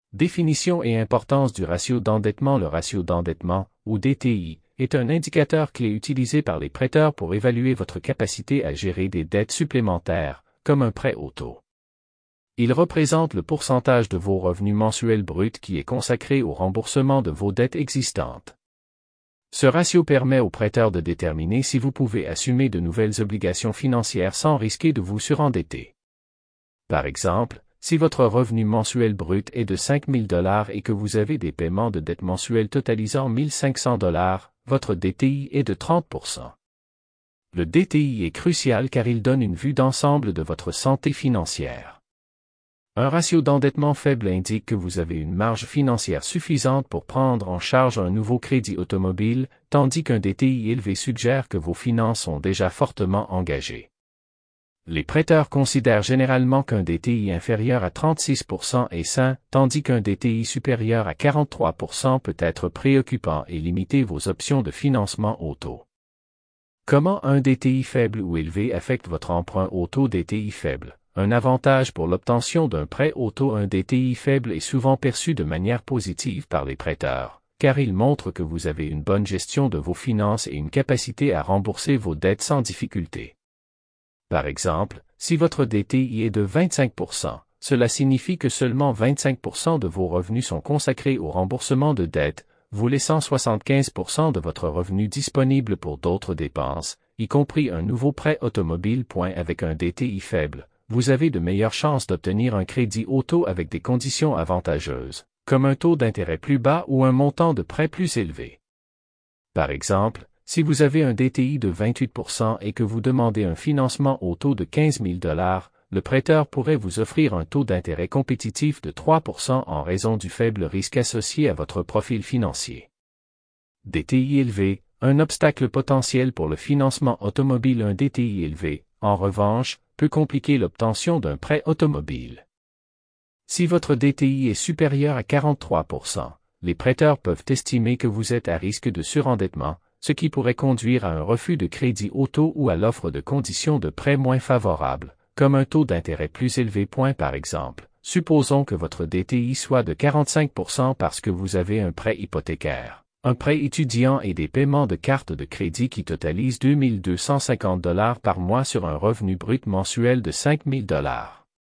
Définition et importance du ratio d'endettement. Le ratio d'endettement, ou DTI, est un indicateur clé utilisé par les prêteurs pour évaluer votre capacité à gérer des dettes supplémentaires, comme un prêt auto. Il représente le pourcentage de vos revenus mensuels bruts qui est consacré au remboursement de vos dettes existantes. Ce ratio permet aux prêteurs de déterminer si vous pouvez assumer de nouvelles obligations financières sans risquer de vous surendetter. Par exemple, si votre revenu mensuel brut est de 5 000 $ et que vous avez des paiements de dettes mensuels totalisant 1 500 $, votre DTI est de 30%. Le DTI est crucial car il donne une vue d'ensemble de votre santé financière. Un ratio d'endettement faible indique que vous avez une marge financière suffisante pour prendre en charge un nouveau crédit automobile, tandis qu'un DTI élevé suggère que vos finances sont déjà fortement engagées. Les prêteurs considèrent généralement qu'un DTI inférieur à 36% est sain, tandis qu'un DTI supérieur à 43% peut être préoccupant et limiter vos options de financement auto. Comment un DTI faible ou élevé affecte votre emprunt auto? DTI faible. Un avantage pour l'obtention d'un prêt auto. Un DTI faible est souvent perçu de manière positive par les prêteurs, car il montre que vous avez une bonne gestion de vos finances et une capacité à rembourser vos dettes sans difficulté. Par exemple, si votre DTI est de 25%, cela signifie que seulement 25% de vos revenus sont consacrés au remboursement de dettes, vous laissant 75% de votre revenu disponible pour d'autres dépenses, y compris un nouveau prêt automobile. Avec un DTI faible, vous avez de meilleures chances d'obtenir un crédit auto avec des conditions avantageuses, comme un taux d'intérêt plus bas ou un montant de prêt plus élevé. Par exemple, si vous avez un DTI de 28% et que vous demandez un financement au taux de 15 000 $, le prêteur pourrait vous offrir un taux d'intérêt compétitif de 3% en raison du faible risque associé à votre profil financier. DTI élevé, un obstacle potentiel pour le financement automobile. Un DTI élevé, en revanche, peut compliquer l'obtention d'un prêt automobile. Si votre DTI est supérieur à 43%, les prêteurs peuvent estimer que vous êtes à risque de surendettement, ce qui pourrait conduire à un refus de crédit auto ou à l'offre de conditions de prêt moins favorables, comme un taux d'intérêt plus élevé. Par exemple, supposons que votre DTI soit de 45% parce que vous avez un prêt hypothécaire, un prêt étudiant et des paiements de carte de crédit qui totalisent 2 250 $ par mois sur un revenu brut mensuel de 5 000 $.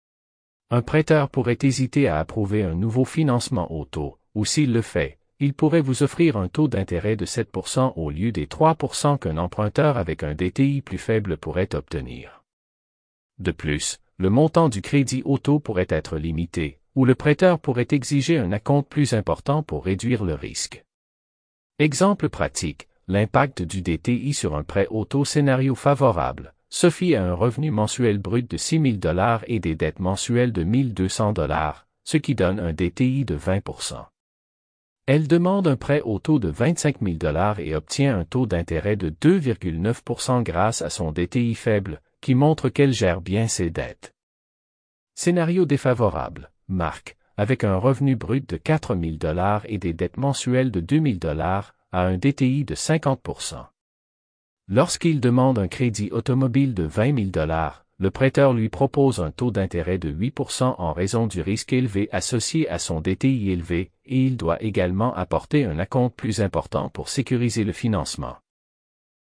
Un prêteur pourrait hésiter à approuver un nouveau financement auto, ou s'il le fait, il pourrait vous offrir un taux d'intérêt de 7% au lieu des 3% qu'un emprunteur avec un DTI plus faible pourrait obtenir. De plus, le montant du crédit auto pourrait être limité, ou le prêteur pourrait exiger un acompte plus important pour réduire le risque. Exemple pratique, l'impact du DTI sur un prêt auto. Scénario favorable. Sophie a un revenu mensuel brut de 6 000 $ et des dettes mensuelles de 1 200 $, ce qui donne un DTI de 20%. Elle demande un prêt au taux de 25 000 $ et obtient un taux d'intérêt de 2,9% grâce à son DTI faible, qui montre qu'elle gère bien ses dettes. Scénario défavorable. Marc, avec un revenu brut de 4 000 $ et des dettes mensuelles de 2 000 $, a un DTI de 50%. Lorsqu'il demande un crédit automobile de 20 000 $, le prêteur lui propose un taux d'intérêt de 8% en raison du risque élevé associé à son DTI élevé, et il doit également apporter un acompte plus important pour sécuriser le financement.